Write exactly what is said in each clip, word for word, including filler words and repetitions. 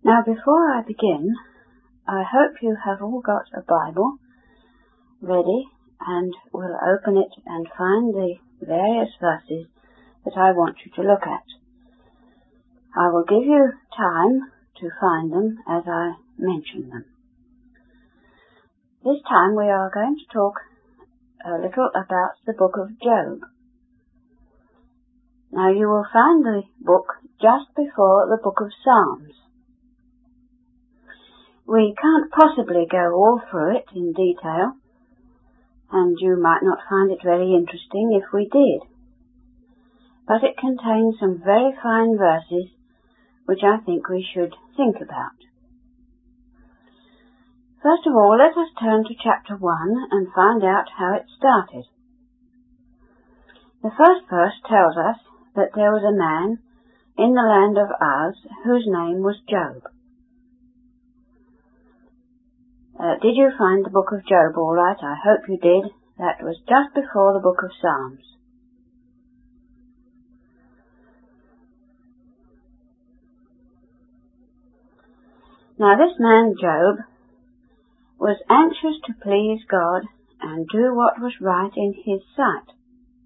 Now, before I begin, I hope you have all got a Bible ready and will open it and find the various verses that I want you to look at. I will give you time to find them as I mention them. This time we are going to talk a little about the book of Job. Now, you will find the book just before the book of Psalms. We can't possibly go all through it in detail, and you might not find it very interesting if we did. But it contains some very fine verses which I think we should think about. First of all, let us turn to chapter one and find out how it started. The first verse tells us that there was a man in the land of Uz whose name was Job. Uh, did you find the book of Job all right? I hope you did. That was just before the book of Psalms. Now, this man Job was anxious to please God and do what was right in his sight.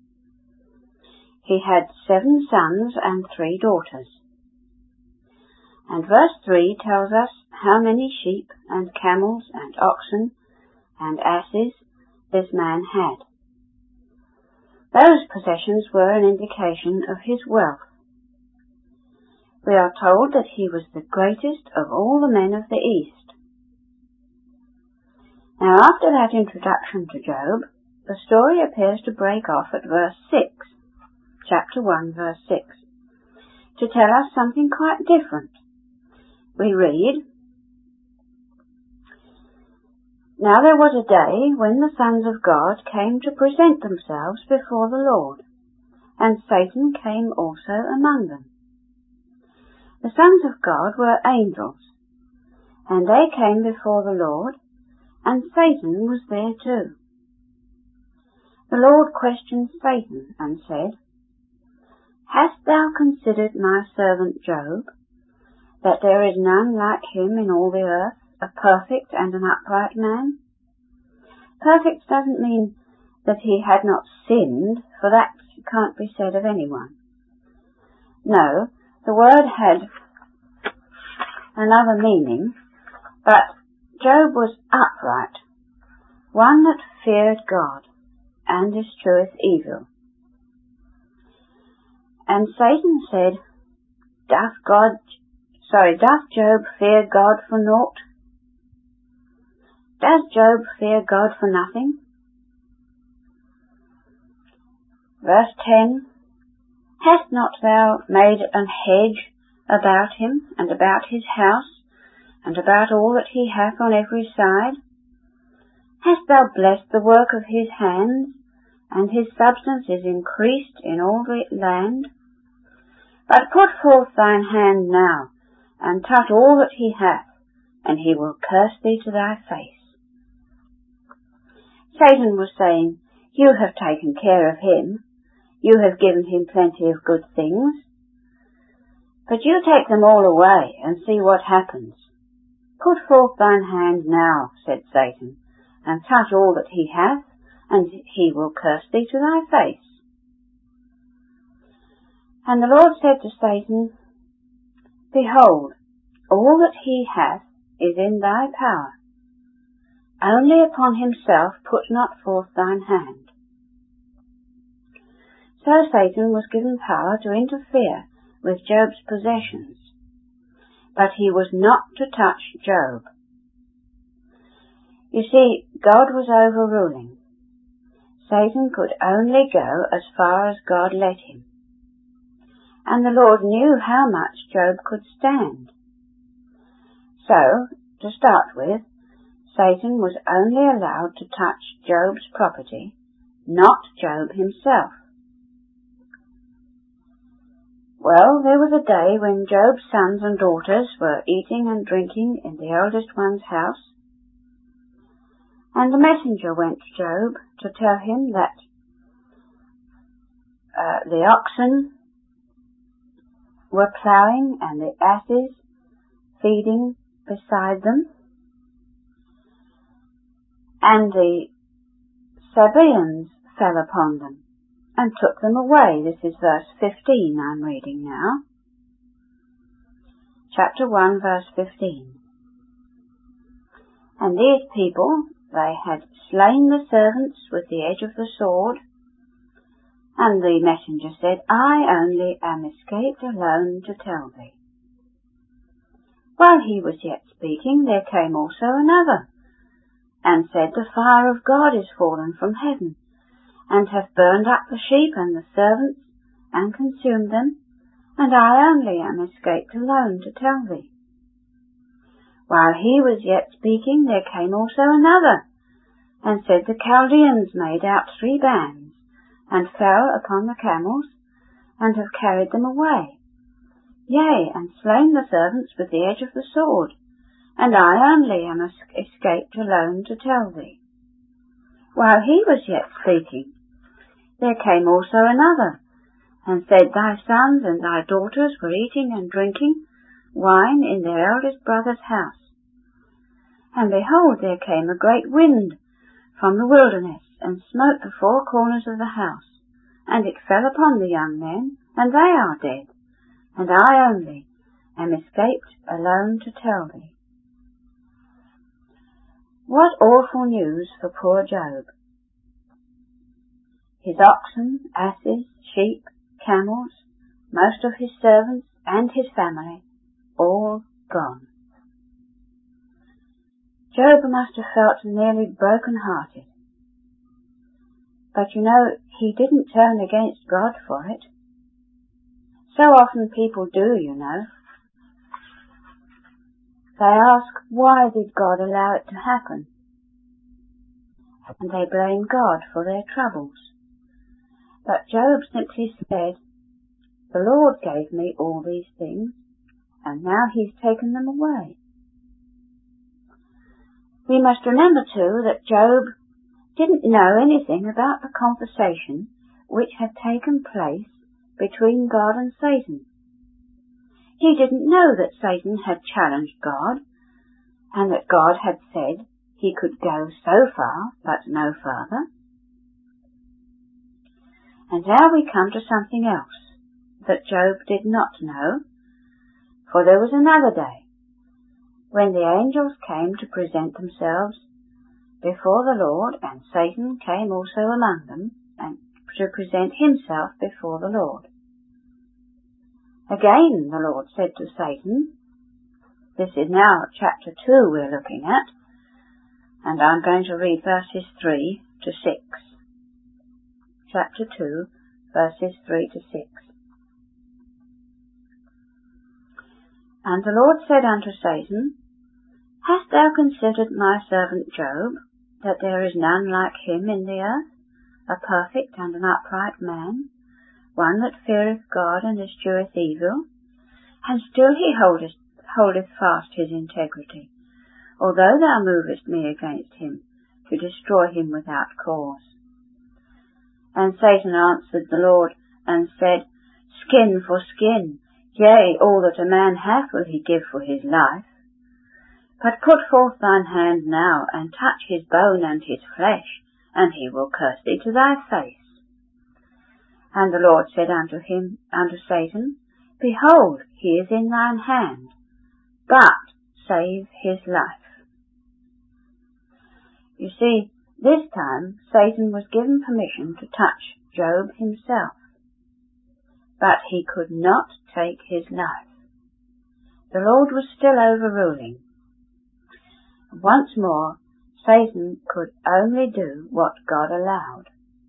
He had seven sons and three daughters. And verse three tells us how many sheep and camels and oxen and asses this man had. Those possessions were an indication of his wealth. We are told that he was the greatest of all the men of the East. Now, after that introduction to Job, the story appears to break off at verse six, chapter one, verse six, to tell us something quite different. We read, Now there was a day when the sons of God came to present themselves before the Lord, and Satan came also among them. The sons of God were angels, and they came before the Lord, and Satan was there too. The Lord questioned Satan and said, Hast thou considered my servant Job, that there is none like him in all the earth, a perfect and an upright man? Perfect doesn't mean that he had not sinned, for that can't be said of anyone. No, the word had another meaning, but Job was upright, one that feared God and escheweth evil. And Satan said, Doth God, sorry, doth Job fear God for naught? Does Job fear God for nothing? Verse ten, Hast not thou made an hedge about him, and about his house, and about all that he hath on every side? Hast thou blessed the work of his hands, and his substance is increased in all the land? But put forth thine hand now, and touch all that he hath, and he will curse thee to thy face. Satan was saying, You have taken care of him, you have given him plenty of good things, but you take them all away and see what happens. Put forth thine hand now, said Satan, and touch all that he hath, and he will curse thee to thy face. And the Lord said to Satan, Behold, all that he hath is in thy power. Only upon himself put not forth thine hand. So Satan was given power to interfere with Job's possessions, but he was not to touch Job. You see, God was overruling. Satan could only go as far as God let him. And the Lord knew how much Job could stand. So, to start with, Satan was only allowed to touch Job's property, not Job himself. Well, there was a day when Job's sons and daughters were eating and drinking in the eldest one's house, and the messenger went to Job to tell him that uh, the oxen were ploughing and the asses feeding beside them. And the Sabaeans fell upon them and took them away. This is verse fifteen I'm reading now. Chapter one, verse fifteen. And these people, they had slain the servants with the edge of the sword, and the messenger said, I only am escaped alone to tell thee. While he was yet speaking, there came also another, and said, The fire of God is fallen from heaven, and hath burned up the sheep and the servants, and consumed them, and I only am escaped alone to tell thee. While he was yet speaking, there came also another, and said, The Chaldeans made out three bands, and fell upon the camels, and have carried them away, yea, and slain the servants with the edge of the sword, and I only am escaped alone to tell thee. While he was yet speaking, there came also another, and said, Thy sons and thy daughters were eating and drinking wine in their eldest brother's house. And behold, there came a great wind from the wilderness, and smote the four corners of the house, and it fell upon the young men, and they are dead, and I only am escaped alone to tell thee. What awful news for poor Job! His oxen, asses, sheep, camels, most of his servants and his family, all gone. Job must have felt nearly broken-hearted. But you know, he didn't turn against God for it. So often people do, you know. They ask, why did God allow it to happen? And they blame God for their troubles. But Job simply said, The Lord gave me all these things, and now he's taken them away. We must remember, too, that Job didn't know anything about the conversation which had taken place between God and Satan. He didn't know that Satan had challenged God, and that God had said he could go so far, but no further. And now we come to something else that Job did not know, for there was another day when the angels came to present themselves before the Lord, and Satan came also among them, and to present himself before the Lord. Again the Lord said to Satan, this is now chapter two we're looking at, and I'm going to read verses three to six. Chapter two, verses three to six. And the Lord said unto Satan, Hast thou considered my servant Job, that there is none like him in the earth, a perfect and an upright man, one that feareth God and escheweth evil? And still he holdeth, holdeth fast his integrity, although thou movest me against him, to destroy him without cause. And Satan answered the Lord, and said, Skin for skin, yea, all that a man hath will he give for his life. But put forth thine hand now, and touch his bone and his flesh, and he will curse thee to thy face. And the Lord said unto him, unto Satan, Behold, he is in thine hand, but save his life. You see, this time Satan was given permission to touch Job himself, but he could not take his life. The Lord was still overruling. Once more, Satan could only do what God allowed.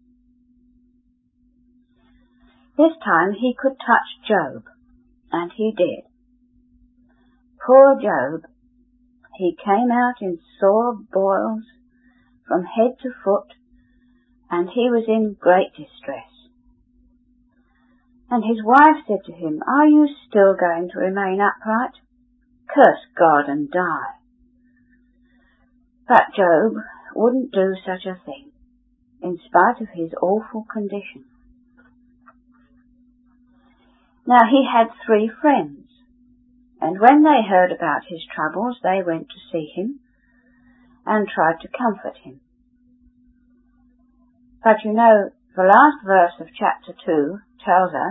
This time he could touch Job, and he did. Poor Job, he came out in sore boils from head to foot, and he was in great distress. And his wife said to him, Are you still going to remain upright? Curse God and die. But Job wouldn't do such a thing, in spite of his awful condition. Now he had three friends, And when they heard about his troubles, they went to see him and tried to comfort him. But you know, the last verse of chapter two tells us,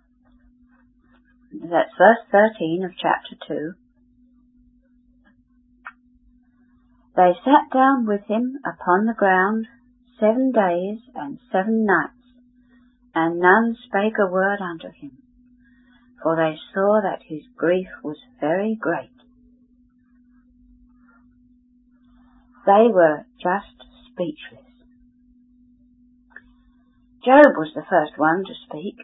that's verse thirteen of chapter two, they sat down with him upon the ground seven days and seven nights, and none spake a word unto him, for they saw that his grief was very great. They were just speechless. Job was the first one to speak,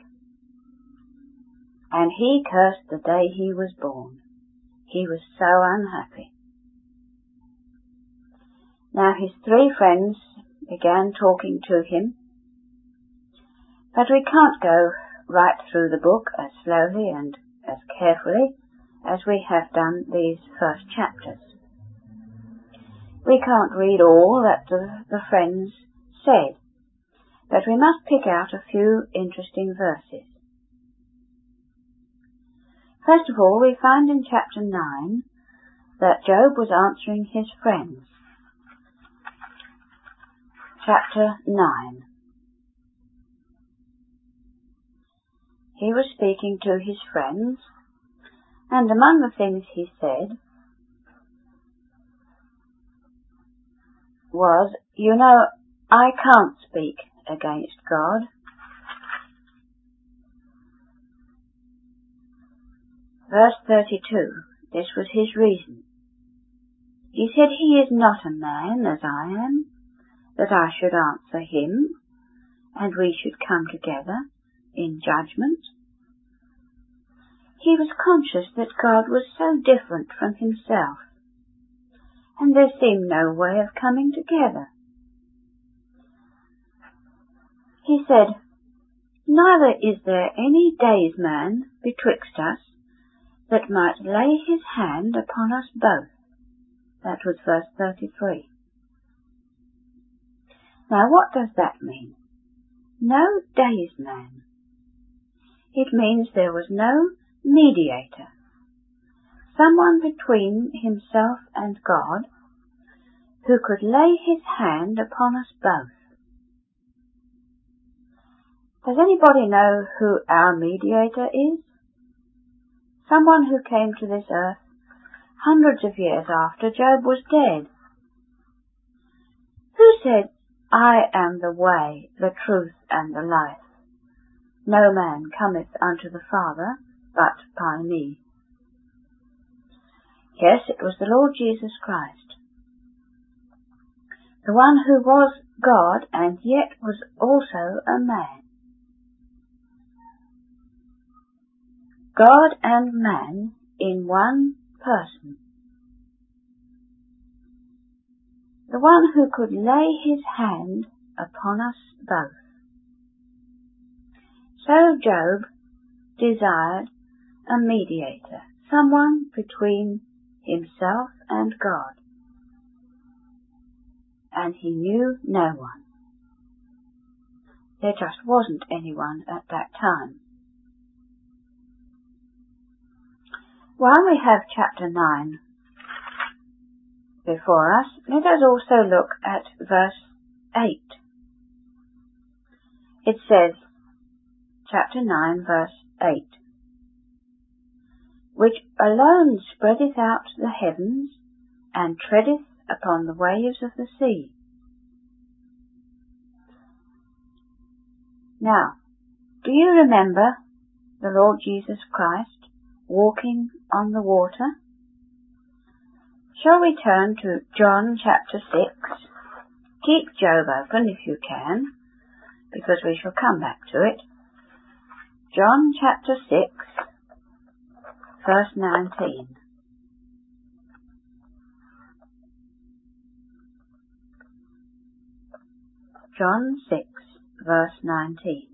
and he cursed the day he was born. He was so unhappy. Now his three friends began talking to him, but we can't go right through the book as slowly and as carefully as we have done these first chapters. We can't read all that the, the friends said, but we must pick out a few interesting verses. First of all, we find in chapter nine that Job was answering his friends. Chapter nine. He was speaking to his friends, and among the things he said was, you know, I can't speak against God. Verse thirty-two, this was his reason. He said, he is not a man as I am, that I should answer him, and we should come together in judgment. He was conscious that God was so different from himself, and there seemed no way of coming together. He said, neither is there any daysman betwixt us that might lay his hand upon us both. That was verse thirty-three. Now what does that mean? No daysman. It means there was no mediator, someone between himself and God who could lay his hand upon us both. Does anybody know who our mediator is? Someone who came to this earth hundreds of years after Job was dead. Who said, I am the way, the truth, and the life. No man cometh unto the Father but by me. Yes, it was the Lord Jesus Christ, the one who was God and yet was also a man. God and man in one person. The one who could lay his hand upon us both. So Job desired a mediator, someone between himself and God. And he knew no one. There just wasn't anyone at that time. While we have chapter nine before us, let us also look at verse eight. It says, chapter nine, verse eight, which alone spreadeth out the heavens, and treadeth upon the waves of the sea. Now, do you remember the Lord Jesus Christ walking on the water? Shall we turn to John chapter six? Keep Job open if you can, because we shall come back to it. John chapter six, verse nineteen. John six, verse nineteen.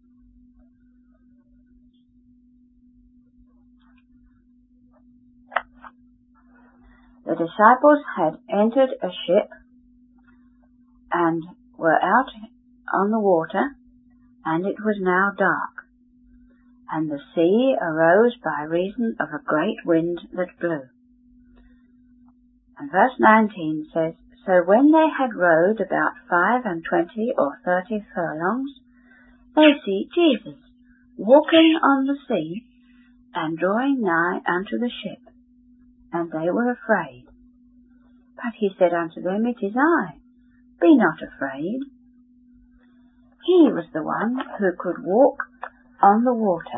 The disciples had entered a ship and were out on the water, and it was now dark. and the sea arose by reason of a great wind that blew. And verse nineteen says, So when they had rowed about five and twenty or thirty furlongs, they see Jesus walking on the sea, and drawing nigh unto the ship, and they were afraid. But he said unto them, It is I, be not afraid. He was the one who could walk on the water.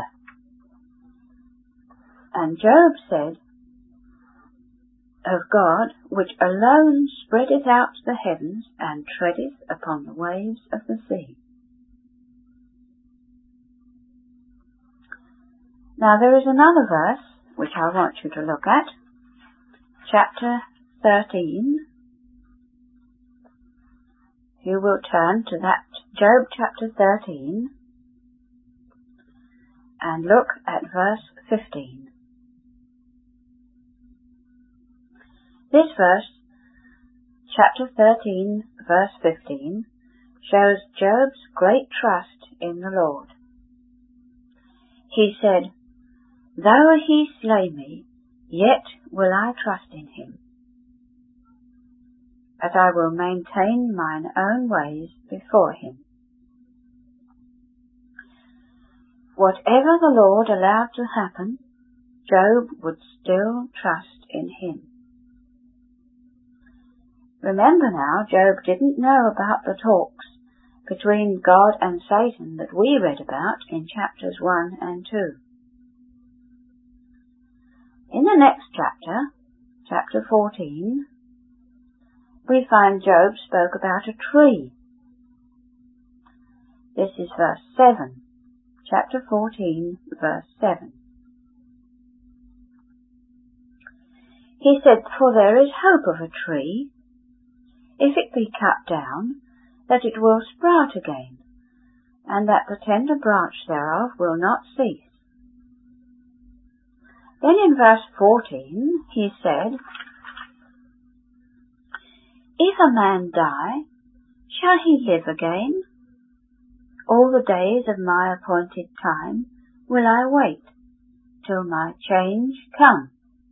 And Job said of God, which alone spreadeth out the heavens, and treadeth upon the waves of the sea. Now there is another verse which I want you to look at, chapter thirteen. You will turn to that, Job chapter thirteen, and look at verse fifteen. This verse, chapter thirteen, verse fifteen, shows Job's great trust in the Lord. He said, Though he slay me, yet will I trust in him, that I will maintain mine own ways before him. Whatever the Lord allowed to happen, Job would still trust in him. Remember now, Job didn't know about the talks between God and Satan that we read about in chapters one and two. In the next chapter, chapter fourteen, we find Job spoke about a tree. This is verse seven, chapter fourteen, verse seven. He said, For there is hope of a tree, if it be cut down, that it will sprout again, and that the tender branch thereof will not cease. Then in verse fourteen he said, If a man die, shall he live again? All the days of my appointed time will I wait, till my change come.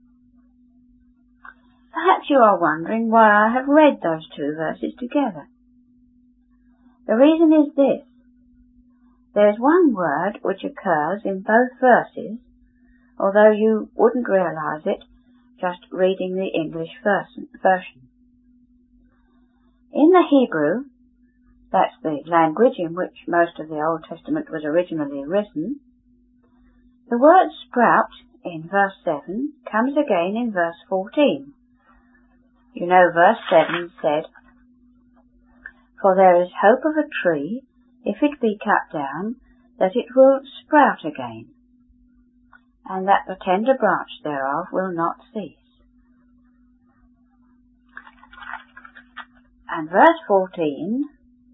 Perhaps you are wondering why I have read those two verses together. The reason is this. There is one word which occurs in both verses, although you wouldn't realize it just reading the English version. In the Hebrew, that's the language in which most of the Old Testament was originally written, the word sprout in verse seven comes again in verse fourteen. You know, verse seven said, For there is hope of a tree, if it be cut down, that it will sprout again, and that the tender branch thereof will not cease. And verse fourteen,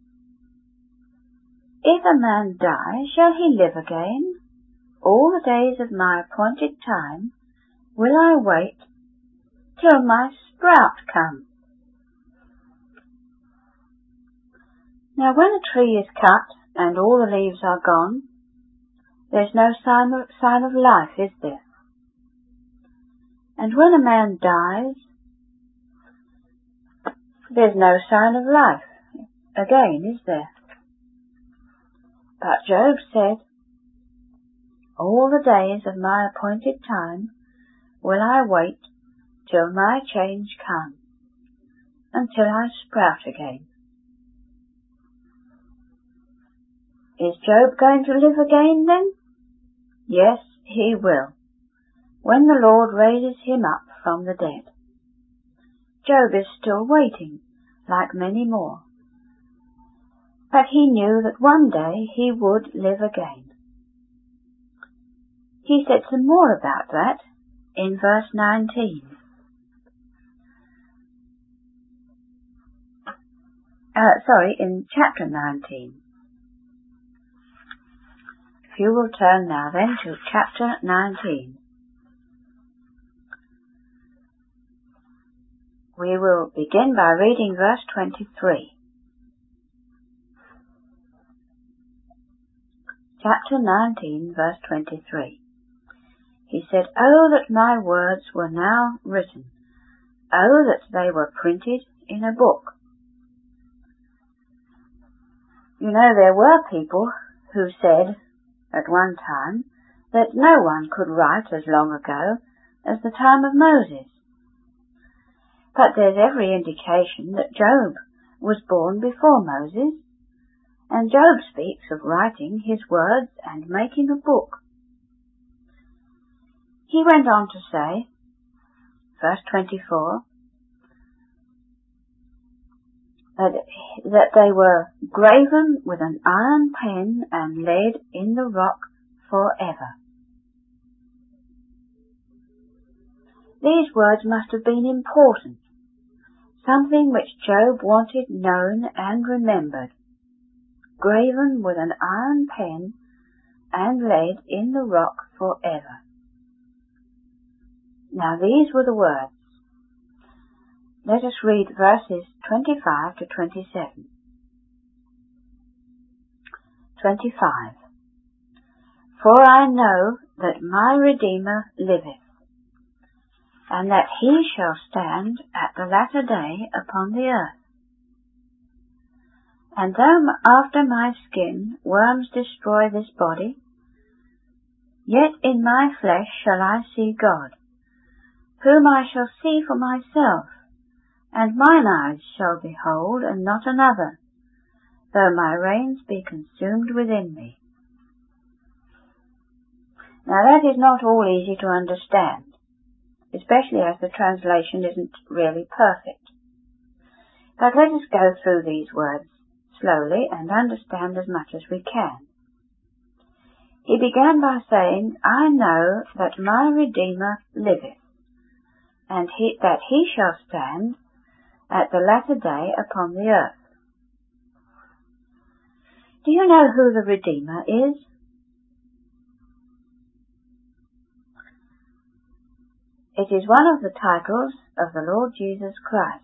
If a man die, shall he live again? All the days of my appointed time will I wait, till my sprout come. Now when a tree is cut and all the leaves are gone, there's no sign of, sign of life, is there? And when a man dies, there's no sign of life again, is there? But Job said, All the days of my appointed time will I wait till my change come, until I sprout again. Is Job going to live again then? Yes, he will, when the Lord raises him up from the dead. Job is still waiting, like many more. But he knew that one day he would live again. He said some more about that in verse nineteen. Uh, sorry, in chapter nineteen. If you will turn now then to chapter nineteen. We will begin by reading verse twenty-three. chapter nineteen, verse twenty-three. He said, "Oh, that my words were now written. Oh, that they were printed in a book." You know, there were people who said at one time that no one could write as long ago as the time of Moses. But there's every indication that Job was born before Moses, and Job speaks of writing his words and making a book. He went on to say, verse twenty-four, that, that they were graven with an iron pen and laid in the rock forever. These words must have been important, something which Job wanted known and remembered. Graven with an iron pen and laid in the rock forever. Now these were the words. Let us read verses twenty-five to twenty-seven. twenty-five. For I know that my Redeemer liveth, and that he shall stand at the latter day upon the earth. And though after my skin worms destroy this body, yet in my flesh shall I see God, whom I shall see for myself, and mine eyes shall behold, and not another, though my reins be consumed within me. Now that is not all easy to understand, especially as the translation isn't really perfect. But let us go through these words slowly and understand as much as we can. He began by saying, I know that my Redeemer liveth, and he, that he shall stand at the latter day upon the earth. Do you know who the Redeemer is? It is one of the titles of the Lord Jesus Christ.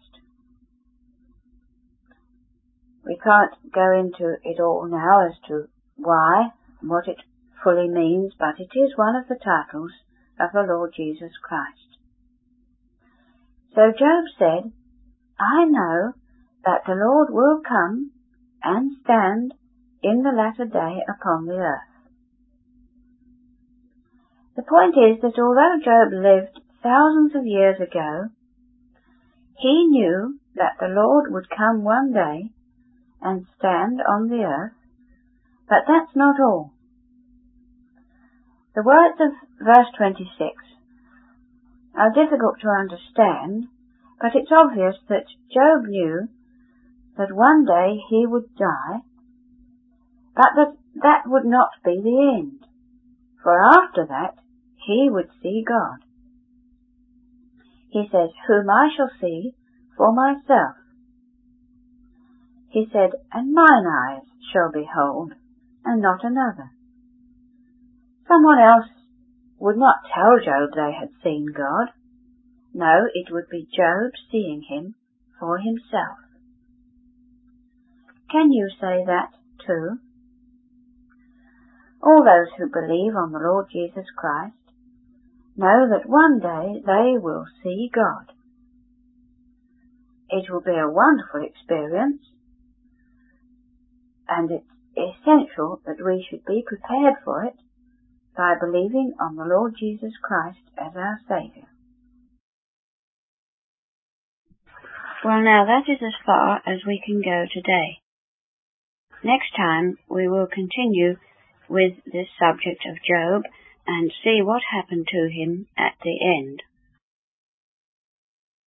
We can't go into it all now as to why, what it fully means, but it is one of the titles of the Lord Jesus Christ. So Job said, I know that the Lord will come and stand in the latter day upon the earth. The point is that although Job lived thousands of years ago, he knew that the Lord would come one day and stand on the earth, but that's not all. The words of verse twenty-six are difficult to understand, but it's obvious that Job knew that one day he would die, but that that would not be the end, for after that he would see God. He says, whom I shall see for myself. He said, and mine eyes shall behold, and not another. Someone else would not tell Job they had seen God. No, it would be Job seeing him for himself. Can you say that too? All those who believe on the Lord Jesus Christ know that one day they will see God. It will be a wonderful experience, and it's essential that we should be prepared for it by believing on the Lord Jesus Christ as our Saviour. Well, now that is as far as we can go today. Next time we will continue with this subject of Job and see what happened to him at the end.